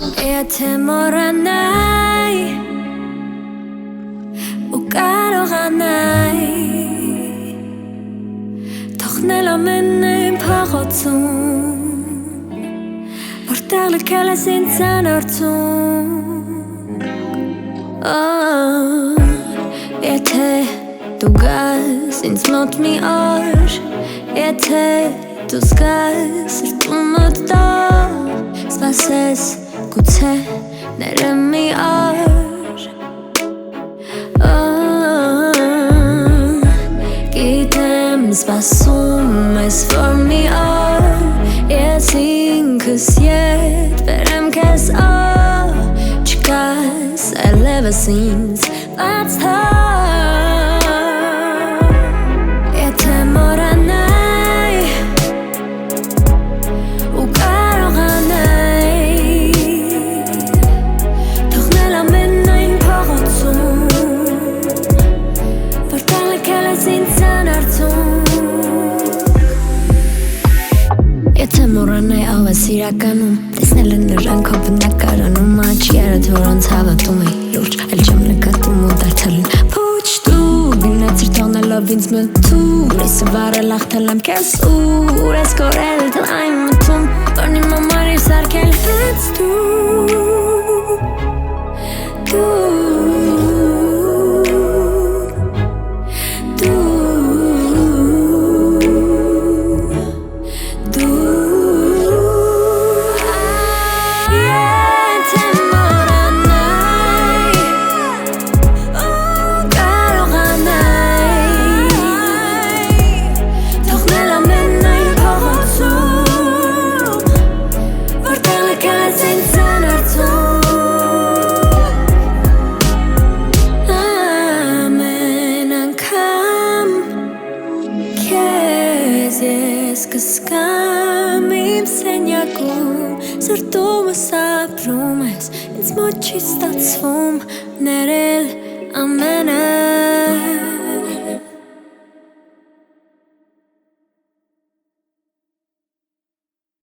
Եթե մոռանայի ու կարողանայի թողնել ամենն այն փողոցում որտեղ լքել ես ինձ անորցում Եթե դու գաս ինձ մոտ մի օր Եթե դու զգաս սրտումդ դող Սպասես գուցե ներեմ մի օր Գիտեմ սպասում ես որ մի օր Ես ինքս ետ վերեմ քեզ Չկաս այլևս ինձ բաց թող Եթե մոռանայի ու կարողանայի թողնել ամենն այն փողոցում որտեղ լքել ես ինձ անարցում Եթե մոռանայի աղվես իրականում տեսնել են նրան քո բնակարանում աչքերդ որոնց հավատում էի լուրջ այլ չեմ նկատում ու դարձել են փուչ դու գնացիր թողնելով ինձ մտում ես վարել աղթել եմ քեզ ուր ես կորել դու այն մտում որն իմ համար ես արկել հենց Ես կսկամ իմ սենյակում Սրտումս ապրում ես Ինձ մոտ չի ստացվում ներել ամենը